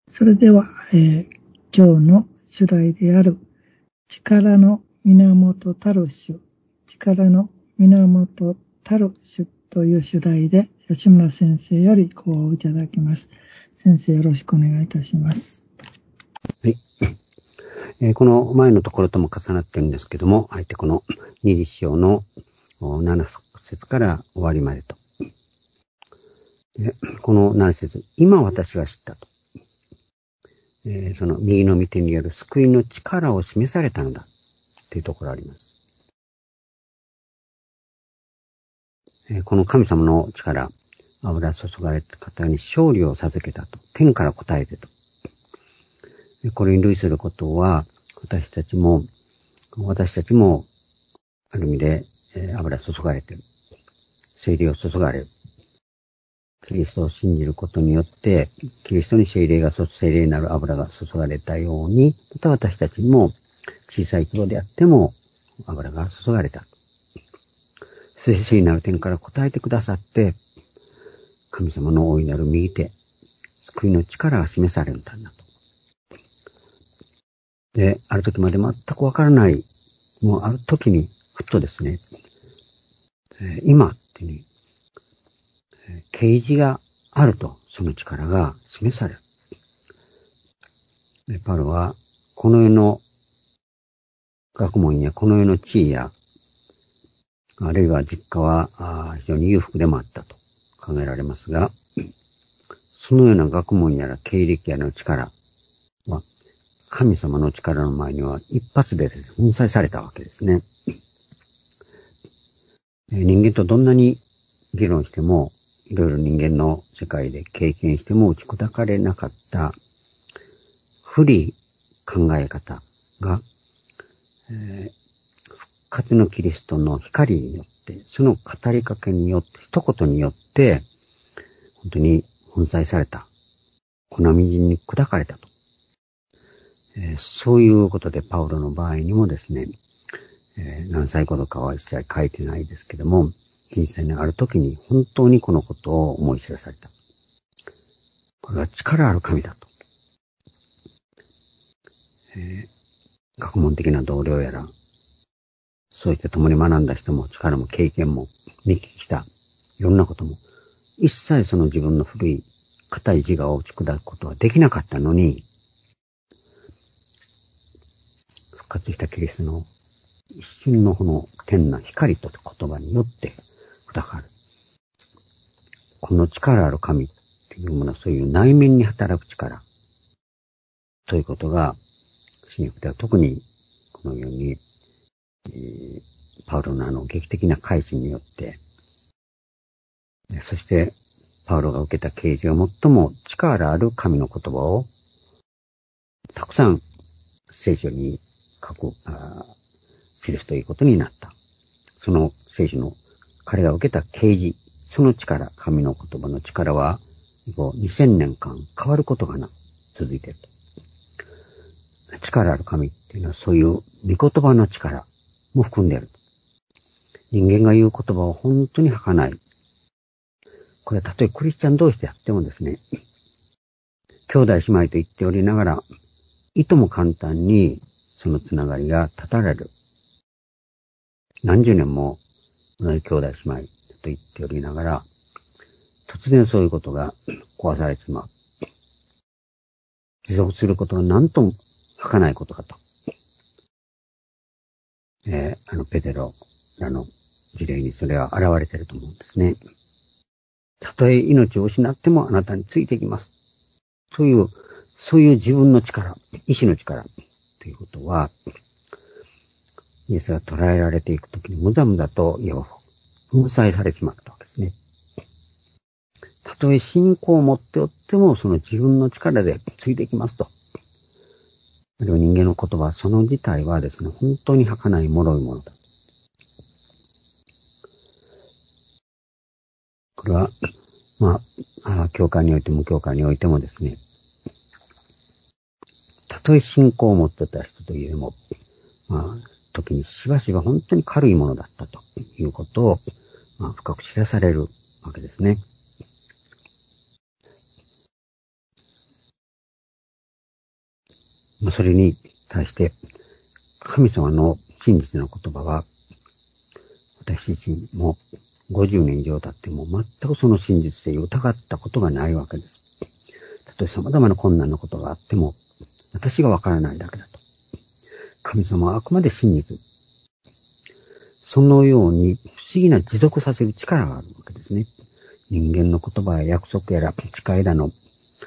それでは、今日の主題である力の源たる主、力の源たる主という主題で吉村先生より講をいただきます。先生よろしくお願いいたします。 はい。この前のところとも重なっているんですけども、あえてこの二次章の7節から終わりまでと。でこの7節、今私が知ったと。その右の御手による救いの力を示されたのだというところがあります。この神様の力、油注がれた方に勝利を授けたと。天から答えてと。これに類することは、私たちも、ある意味で、油注がれている。聖霊を注がれる。キリストを信じることによって、キリストに聖霊になる油が注がれたように、また私たちにも小さい規模であっても油が注がれた。聖なる天から答えてくださって、神様の大いなる右手、救いの力が示されるんだなと。で、ある時まで全くわからない、もうある時に、ふっとですね、今っていう啓示があると、その力が示される。パウロは、この世の学問やこの世の地位や、あるいは実家は非常に裕福でもあったと考えられますが、そのような学問やら経歴やらの力は、神様の力の前には一発で粉砕されたわけですね。人間とどんなに議論しても、いろいろ人間の世界で経験しても打ち砕かれなかった古い考え方が、復活のキリストの光によって、その語りかけによって、一言によって、本当に粉砕された。粉みじんに砕かれたと。そういうことでパウロの場合にもですね、何歳頃かは一切書いてないですけども、人生のある時に本当にこのことを思い知らされた。これは力ある神だと。学問的な同僚やら、そうして共に学んだ人も力も経験も見聞きしたいろんなことも、一切その自分の古い固い自我を打ち砕くことはできなかったのに、復活したキリストの一瞬のこの天な光と言葉によって砕かれる。この力ある神っていうものはそういう内面に働く力ということが、新約では特にこのように、パウロの劇的な改心によって、そしてパウロが受けた啓示が最も力ある神の言葉をたくさん聖書に記すということになった。その聖書の彼が受けた啓示、その力、神の言葉の力は2000年間変わることが続いている。力ある神っていうのはそういう御言葉の力も含んでいる。人間が言う言葉は本当に儚い。これはたとえクリスチャン同士であってもですね、兄弟姉妹と言っておりながら、いとも簡単にそのつながりが断たれる。何十年も同じ兄弟姉妹と言っておりながら、突然そういうことが壊されてしまう。持続することが何とも儚いことかと。ペテロらの事例にそれは現れていると思うんですね。たとえ命を失ってもあなたについていきます。そういう自分の力、意志の力ということは、イエスが捉えられていくときに無ざと粉砕されてしまったわけですね。たとえ信仰を持っておっても、その自分の力でついていきますと。あるいは人間の言葉、その自体はですね、本当に儚い脆いものだ。これは、教会においても教会においてもですね、たとえ信仰を持ってた人といえども、時にしばしば本当に軽いものだったということを、深く知らされるわけですね。 それに対して、神様の真実の言葉は、私自身も50年以上経っても全くその真実性を疑ったことがないわけです。たとえ様々な困難なことがあっても、私がわからないだけだと。神様はあくまで真実。そのように不思議な持続させる力があるわけですね。人間の言葉や約束やら誓いだの、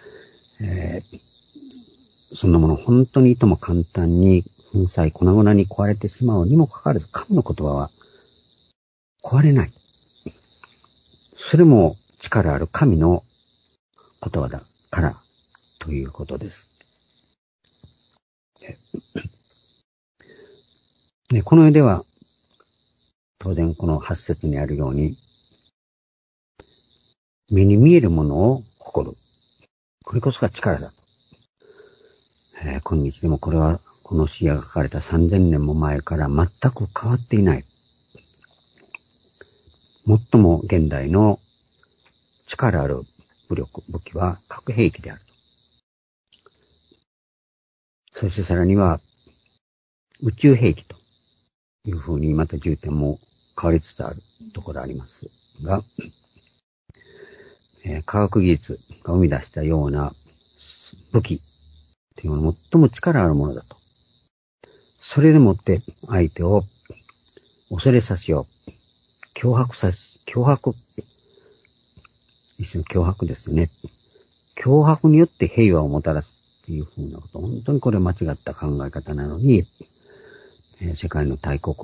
そんなもの本当にいとも簡単に粉砕粉々に壊れてしまうにもかかわらず、神の言葉は壊れない。それも力ある神の言葉だからということです。で、この世では当然この8節にあるように目に見えるものを誇る。これこそが力だと。今日でもこれはこの詩が書かれた3000年も前から全く変わっていない。最も現代の力ある武器は核兵器である。そしてさらには宇宙兵器というふうにまた重点も変わりつつあるところありますが、科学技術が生み出したような武器というのは最も力あるものだと。それでもって相手を恐れさせよう。一種の脅迫ですよね。脅迫によって平和をもたらすっていうふうなこと。本当にこれ間違った考え方なのに、世界の大国、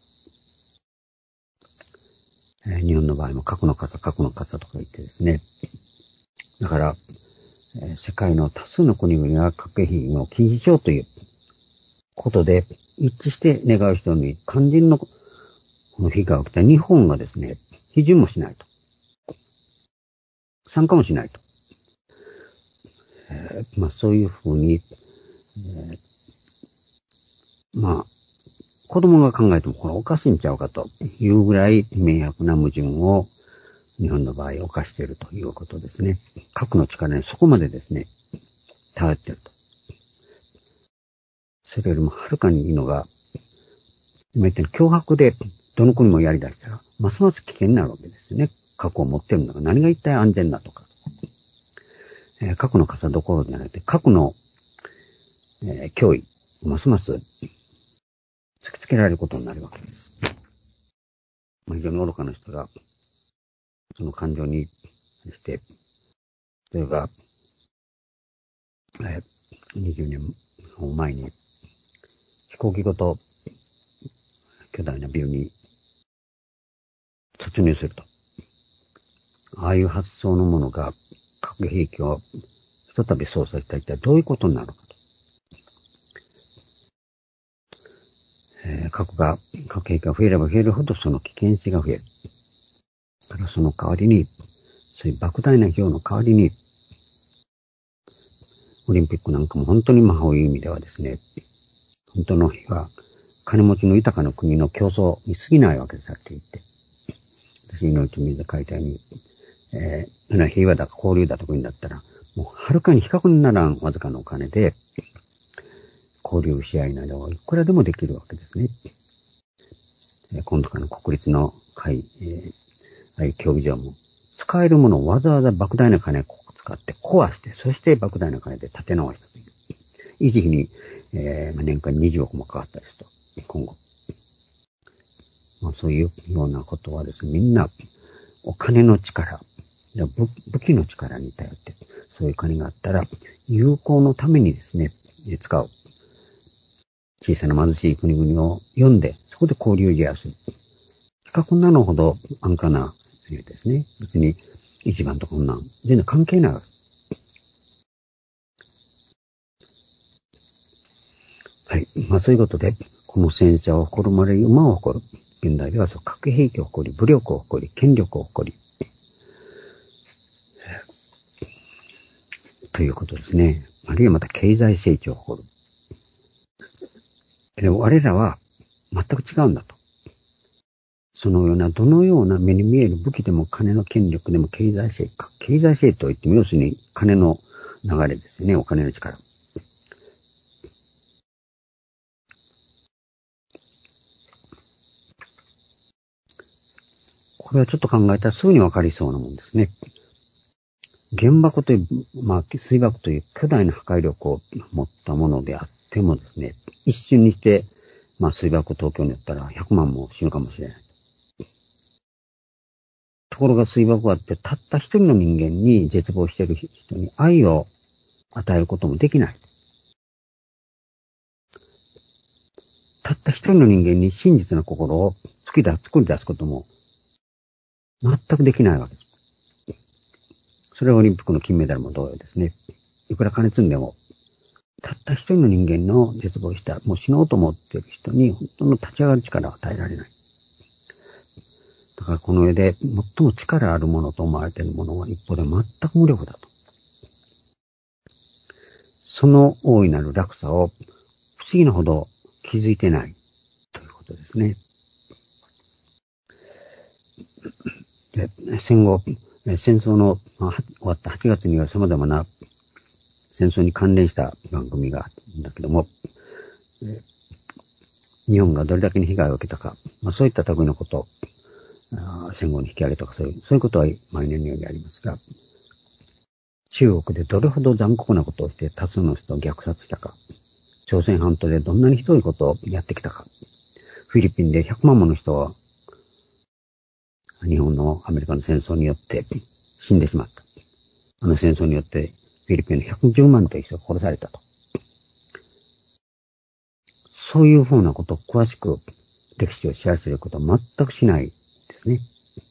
日本の場合も核の傘とか言ってですね。だから、世界の多数の国々が核兵器を禁止しようということで一致して願う人に肝心のこの被害が起きた日本がですね、批准もしないと。参加もしないと。そういうふうに、子供が考えてもこれおかしいんちゃうかというぐらい明白な矛盾を日本の場合犯しているということですね。核の力にそこまでですね、頼っていると。それよりもはるかにいいのが、今言ったように脅迫でどの国もやり出したら、ますます危険になるわけですね。核を持っているのが何が一体安全だとか。核の傘どころじゃなくて、核の、脅威、ますます突きつけられることになるわけです。非常に愚かな人が、その感情にして、例えば、20年前に飛行機ごと巨大なビルに突入すると。ああいう発想のものが核兵器をひとたび操作したら一体どういうことになるのかと。核兵器が増えれば増えるほどその危険性が増える。だからその代わりに、そういう莫大な費用の代わりに、オリンピックなんかも本当にそういう意味ではですね、本当の日は金持ちの豊かな国の競争に過ぎないわけですって言って。私の内水で書いたように、平和だか交流だとか言うんだったら、もうはるかに比較にならんわずかのお金で、交流試合などいくらでもできるわけですね。今度からの国立のああいう競技場も、使えるものをわざわざ莫大な金を使って壊して、そして莫大な金で建て直したという。維持費に、年間20億もかかったですと、今後。そういうようなことはですね、みんなお金の力、武器の力に頼って、そういう金があったら、友好のためにですね、使う。小さな貧しい国々を呼んで、そこで交流試合をする。比較なのほど安価なですね。別に一番とこんなん全然関係ないわけです。はい。そういうことで、この戦車を誇るまれる馬を誇る。現代では核兵器を誇り、武力を誇り、権力を誇り。ということですね。あるいはまた経済成長を誇る。でも我らは全く違うんだと。そのような、どのような目に見える武器でも金の権力でも経済性と言っても、要するに金の流れですよね、お金の力。 これはちょっと考えたらすぐにわかりそうなもんですね。原爆という、水爆という巨大な破壊力を持ったものであってもですね、一瞬にして、水爆を東京にやったら100万も死ぬかもしれない。ところが水爆はあって、たった一人の人間に絶望している人に愛を与えることもできない。たった一人の人間に真実な心を作り出すことも全くできないわけです。それはオリンピックの金メダルも同様ですね。いくら金積んでも、たった一人の人間の絶望した、もう死のうと思っている人に本当の立ち上がる力を与えられない。だからこの上で最も力あるものと思われているものは一方で全く無力だと。その大いなる落差を不思議なほど気づいてないということですね。で、戦後、戦争の終わった8月には様々な戦争に関連した番組があるんだけども、日本がどれだけの被害を受けたか、そういった類のこと、戦後の引き上げとかそういうことは毎年のようにありますが、中国でどれほど残酷なことをして多数の人を虐殺したか、朝鮮半島でどんなにひどいことをやってきたか、フィリピンで100万もの人は日本のアメリカの戦争によって死んでしまった。あの戦争によってフィリピンの110万という人が殺されたと。そういうふうなことを詳しく歴史を知らせることは全くしないですね。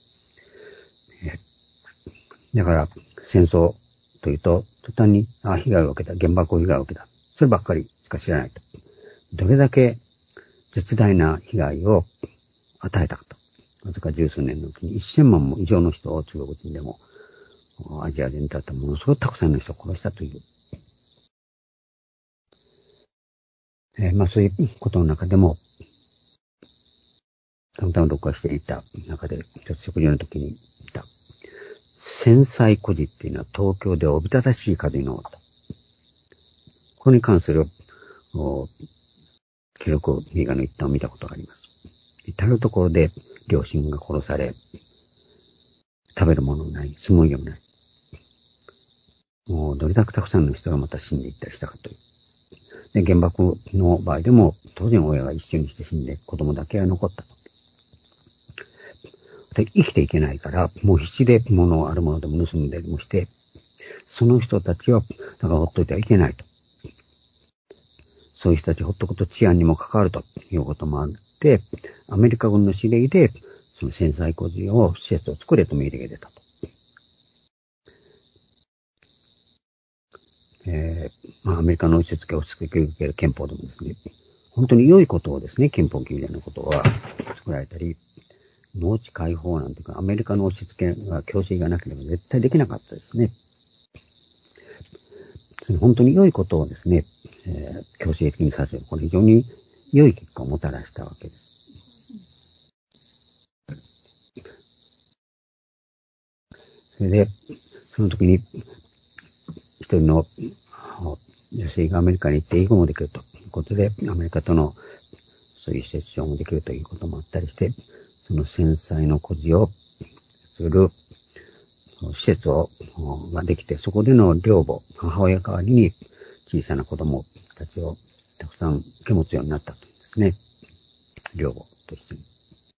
だから戦争というと途端に被害を受けた、原爆を被害を受けた。そればっかりしか知らないと。どれだけ絶大な被害を与えたかと。わずか十数年のうちに1000万も以上の人を中国人でもアジア全体だったものすごいたくさんの人を殺したという。そういうことの中でも、たまたま録画していた中で一つ食事の時に見た戦災孤児っていうのは東京でおびただしい数に上った。これに関する記録映画の一端を見たことがあります。至るところで両親が殺され、食べるものもない、住む家もない。もうどれだけたくさんの人がまた死んでいったりしたかという。で、原爆の場合でも当然親が一緒にして死んで子供だけが残ったと。で、生きていけないから、もう必死であるものでも盗んでもして、その人たちを、だからほっといてはいけないと。そういう人たちをほっとくと治安にも関わるということもあって、アメリカ軍の指令で、その戦災孤児を施設を作れと命令が出たと。アメリカの押し付けを受ける憲法でもですね、本当に良いことをですね、憲法9年のことは作られたり、農地解放なんていうか、アメリカの押し付けが、強制がなければ絶対できなかったですね。本当に良いことをですね、強制的にさせる。これ非常に良い結果をもたらしたわけです。それで、その時に、一人の女性がアメリカに行って英語もできるということで、アメリカとのそういうセッションもできるということもあったりして、その戦災の孤児をする施設ができて、そこでの寮母、母親代わりに小さな子供たちをたくさん受け持つようになったというんですね。寮母と一緒に。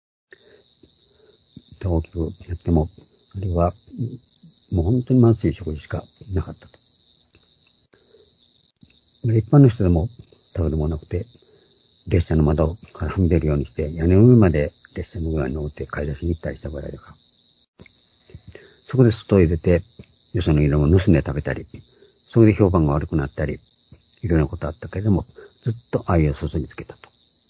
大きくやっても、あるいはもう本当に貧しい食事しかなかったと。一般の人でも食べるものなくて、列車の窓からはみ出るようにして、屋根の上まで列車の上に乗って買い出しに行ったりしたぐらいだから。そこで外へ出て、よその色も盗んで食べたり、それで評判が悪くなったり、いろいろなことあったけれども、ずっと愛を注ぎつけたと。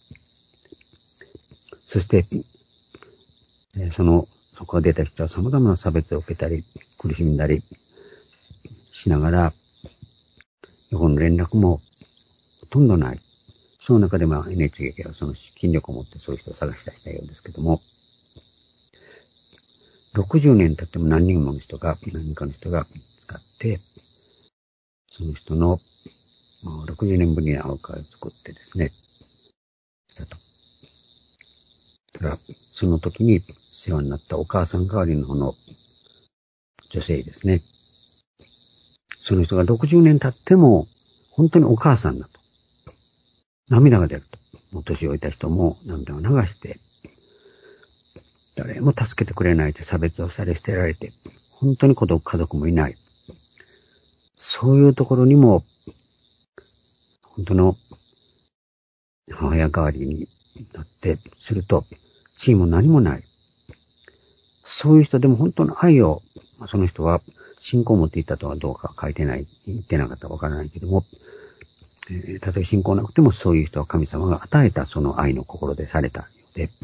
そして、そこから出た人は様々な差別を受けたり、苦しんだりしながら、横の連絡もほとんどない。その中でNHK はその資金力を持ってそういう人を探し出したようですけども、60年経っても何人かの人が使って、その人の60年ぶりに会う会を作ってですね、したと。だから、その時に世話になったお母さん代わりの女性ですね。その人が60年経っても、本当にお母さんだと。涙が出ると。もう年老いた人も涙を流して、誰も助けてくれないで差別をされ捨てられて、本当に家族もいない。そういうところにも、本当の母親代わりになって、すると、地位も何もない。そういう人でも本当の愛を、その人は信仰を持っていたとはどうか書いてない、言ってなかったらわからないけども、たとえ信仰なくてもそういう人は神様が与えたその愛の心でされたようで、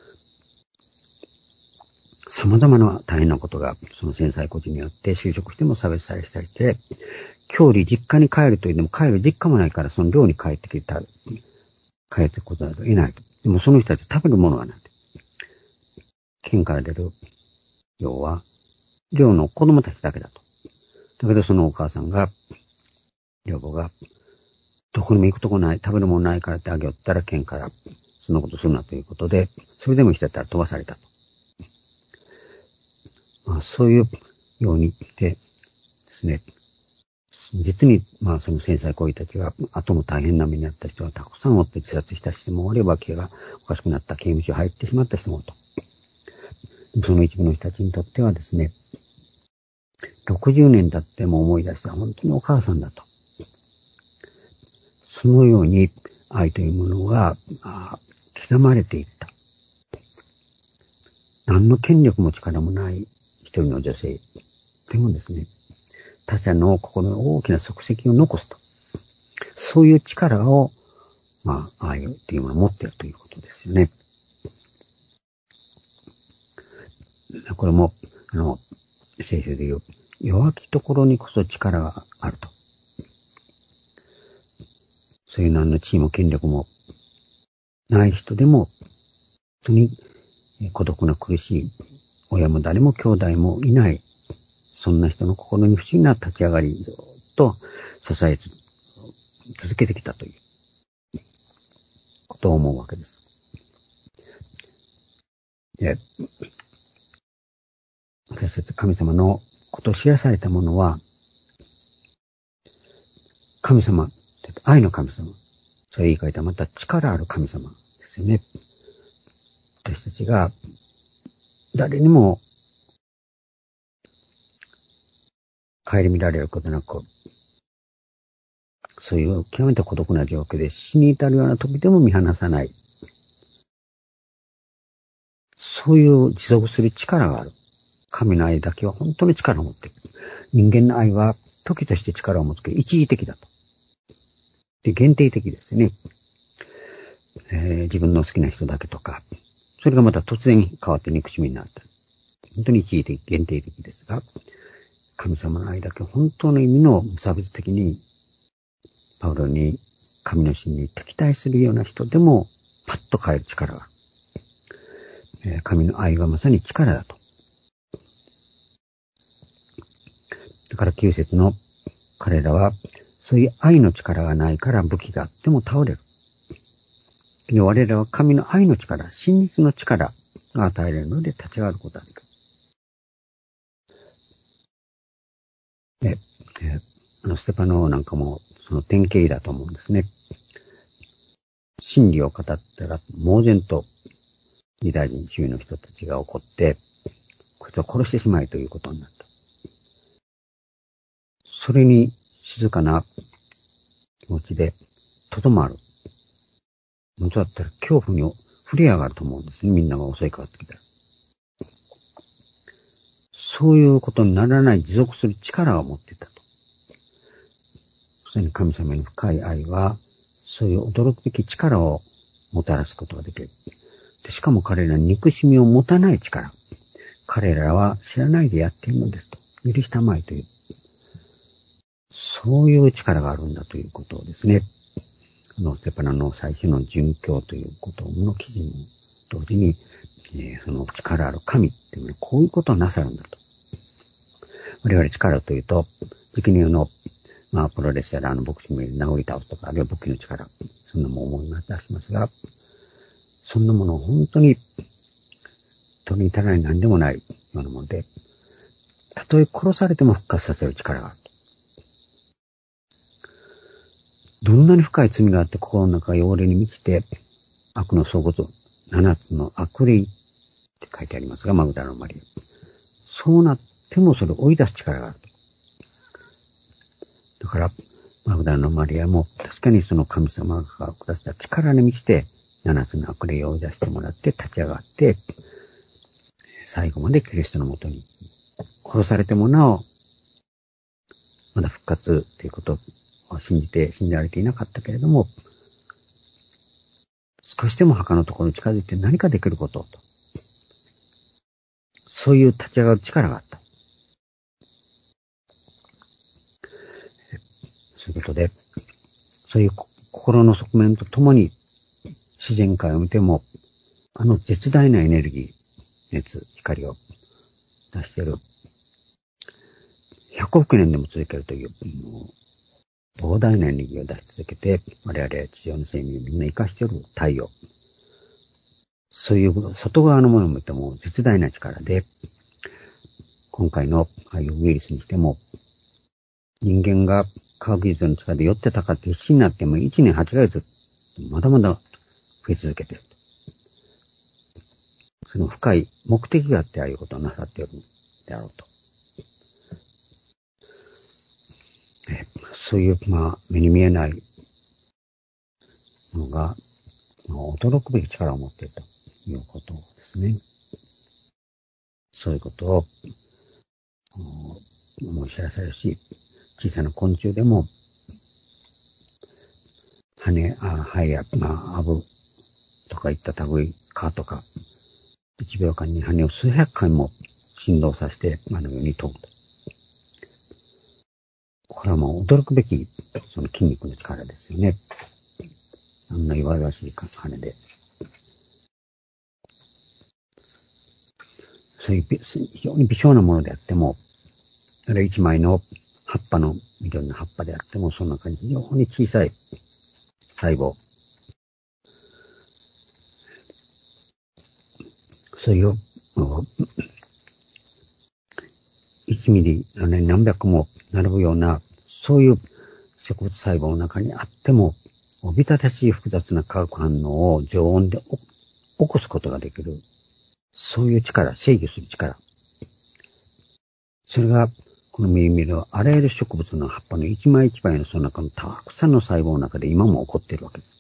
様々な大変なことがその戦災孤児によって就職しても差別されたりして、郷里実家に帰るというでも帰る実家もないからその寮に帰ってくことなど得ないと。でもその人たち食べるものがない。県から出る寮は寮の子供たちだけだと。だけどそのお母さんが、寮母が、どこにも行くとこない、食べるものないからってあげよったら県からそんなことするなということで、それでも人だったら飛ばされたと。そういうようにってですね、実にその戦災孤児たちが後も大変な目にあった人はたくさんおって自殺した人もおれば気がおかしくなった刑務所に入ってしまった人もと。その一部の人たちにとってはですね、60年経っても思い出した本当にお母さんだと。そのように愛というものが刻まれていった。何の権力も力もない一人の女性でもですね、他者の心の大きな足跡を残すと。そういう力を、愛というものを持っているということですよね。これも、聖書で言う、弱きところにこそ力があると。そういう何の地位も権力もない人でも、本当に孤独な苦しい、親も誰も兄弟もいない、そんな人の心に不思議な立ち上がり、ずっと支え続けてきたということを思うわけです。で、私たち神様のことを知らされたものは、神様、愛の神様、そういう言い換えたらまた力ある神様ですよね。私たちが誰にも顧みられることなく、そういう極めて孤独な状況で死に至るような時でも見放さない。そういう持続する力がある。神の愛だけは本当に力を持っている。人間の愛は時として力を持つけど一時的だと。で、限定的ですよね。自分の好きな人だけとか、それがまた突然変わって憎しみになった。本当に一時的、限定的ですが、神様の愛だけ本当の意味の無差別的にパウロに神の真に敵対するような人でもパッと変える力がある。神の愛はまさに力だと。だから9節の彼らはそういう愛の力がないから武器があっても倒れる。我らは神の愛の力、真実の力が与えられるので立ち上がることができる。ステパノなんかもその典型だと思うんですね。真理を語ったら猛然とユダヤ人周囲の人たちが怒って、こいつを殺してしまえということになった。それに静かな気持ちでとどまる。本当だったら恐怖に震え上がると思うんですね。みんなが襲いかかってきたら。そういうことにならない持続する力を持っていたと。それに神様に深い愛は、そういう驚くべき力をもたらすことができる。でしかも彼らに憎しみを持たない力。彼らは知らないでやっているのですと。許したまいという。そういう力があるんだということをですね。ステパノの最初の殉教ということの記事も同時に、その力ある神っていうのはこういうことをなさるんだと。我々力というと、時にプロレスやらボクシングで殴り倒すとか、あるいは武器の力、そんなもん思い出しますが、そんなものを本当に取りに足らない何でもないようなもので、たとえ殺されても復活させる力がある。どんなに深い罪があって心の中が汚れに満ちて、悪の相互7つの悪霊って書いてありますが、マグダラのマリア。そうなってもそれを追い出す力がある。だから、マグダラのマリアも確かにその神様が下した力に満ちて、7つの悪霊を追い出してもらって立ち上がって、最後までキリストのもとに殺されてもなお、まだ復活ということを信じられていなかったけれども、少しでも墓のところに近づいて何かできることと。そういう立ち上がる力があった。そういうことで、そういう心の側面とともに自然界を見ても、絶大なエネルギー、熱、光を出している。100億年でも続けるという、膨大なエネルギーを出し続けて、我々地上の生命をみんな生かしている太陽。そういう外側のものを見ても絶大な力で、今回のああいうウイルスにしても、人間が科学技術の力で寄ってたかって必死になっても1年8ヶ月、まだまだ増え続けている。その深い目的があってああいうことをなさっているであろうと。そういう、目に見えないのが、驚くべき力を持っているということですね。そういうことを思い知らされるし、小さな昆虫でも、ハエや、アブとかいった類、蚊とか、1秒間に羽を数百回も振動させて、ように飛ぶと。これはもう驚くべき、その筋肉の力ですよね。あんな弱々しい羽で。そういう非常に微小なものであっても、あれ一枚の葉っぱの緑の葉っぱであっても、その中に非常に小さい細胞。そういう、1ミリのね、何百も並ぶような、そういう植物細胞の中にあっても、おびただしい複雑な化学反応を常温で起こすことができる。そういう力、制御する力。それが、この目に見えるあらゆる植物の葉っぱの一枚一枚のその中のたくさんの細胞の中で今も起こっているわけです。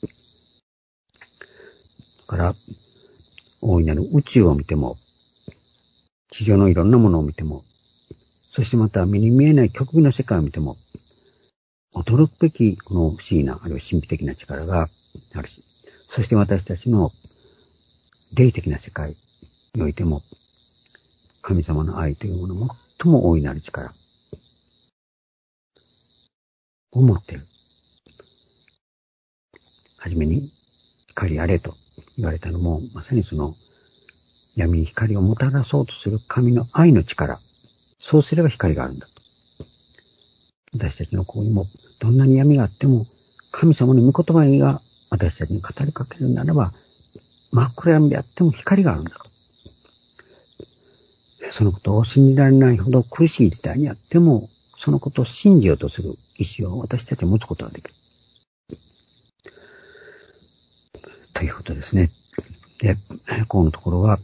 だから、大いなる宇宙を見ても、地上のいろんなものを見ても、そしてまた目に見えない極微の世界を見ても、驚くべきこの不思議な、あるいは神秘的な力があるし、そして私たちの霊的な世界においても、神様の愛というものも最も大いなる力を持っている。はじめに光あれと言われたのも、まさにその闇に光をもたらそうとする神の愛の力。そうすれば光があるんだと。私たちのここにもどんなに闇があっても、神様の御言葉が私たちに語りかけるならば、真っ暗闇であっても光があるんだと。そのことを信じられないほど苦しい時代にあっても、そのことを信じようとする意志を私たちは持つことができる。ということですね。で、このところは、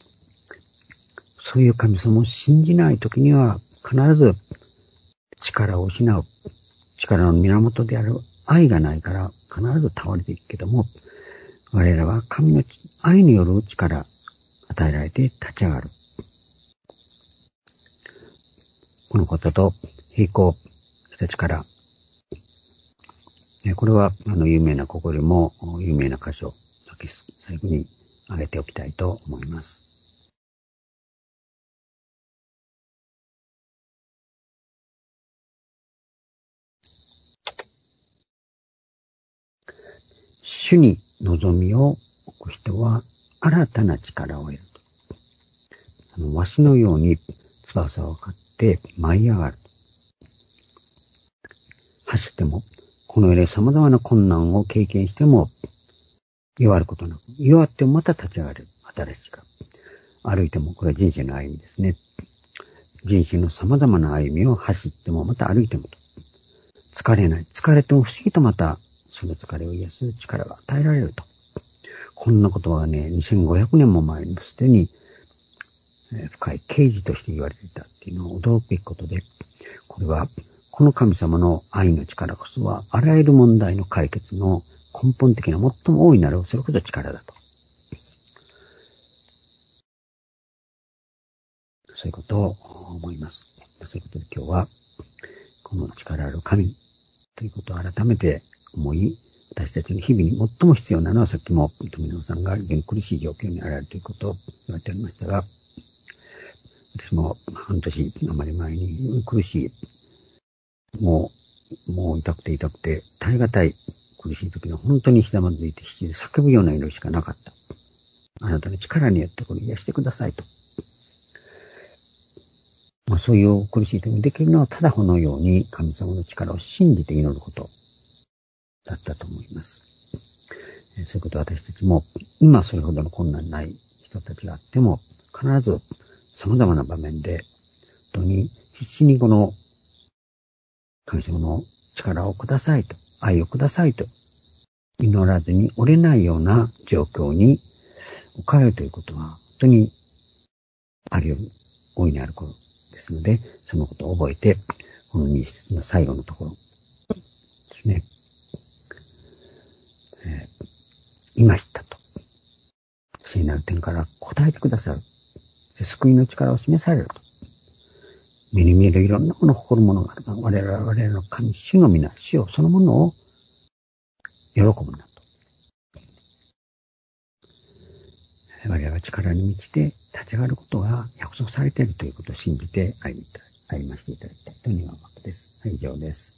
そういう神様を信じないときには、必ず力を失う。力の源である愛がないから、必ず倒れていくけども、我々は神の愛による力、与えられて立ち上がる。このことと並行した力。これは、有名なここよりも有名な箇所だけ最後に挙げておきたいと思います。主に望みを置く人は新たな力を得ると。わしのように翼を買って舞い上がる。走っても、この世で様々な困難を経験しても、弱ることなく、弱ってもまた立ち上がる。新しい力。 歩いても、これは人生の歩みですね。人生の様々な歩みを走っても、また歩いてもと。疲れない。疲れても不思議とまた、その疲れを癒す力が与えられると。こんな言葉がね、2500年も前にもすでに、深い啓示として言われていたっていうのは驚くべきことで、これは、この神様の愛の力こそは、あらゆる問題の解決の根本的な最も大いなる、それこそ力だと。そういうことを思います。そういうことで今日は、この力ある神ということを改めて思い、私たちの日々に最も必要なのは、さっきも富永さんが非常に苦しい状況にあられるということを言われておりましたが、私も半年余り前に苦しい、もう痛くて、耐え難い苦しい時に本当にひざまずいて必死で叫ぶような祈りしかなかった。あなたの力によってこれ癒してくださいと。そういう苦しい時にできるのはただこのように神様の力を信じて祈ることだったと思います。そういうことは私たちも今それほどの困難ない人たちがあっても必ず様々な場面で本当に必死にこの神様の力をくださいと、愛をくださいと祈らずに折れないような状況に置かれるということは本当にあり得る、大いにあることですので、そのことを覚えて、この20節の最後のところですね。今知ったと。聖なる点から答えてくださる。救いの力を示されると。目に見えるいろんなものを誇るものがあるが、我々の神、主の皆、主よそのものを喜ぶんだと。我々は力に満ちて立ち上がることが約束されているということを信じて歩ませていただきたいと願うわけです。以上です。